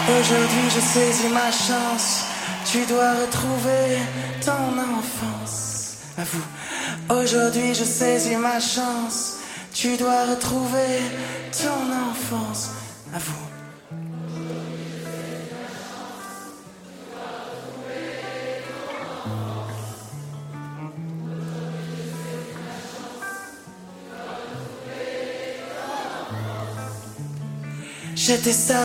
Aujourd'hui je saisis ma chance. Tu dois retrouver ton enfance. À vous. Aujourd'hui je saisis ma chance. Tu dois retrouver ton enfance. À vous. J'étais ça.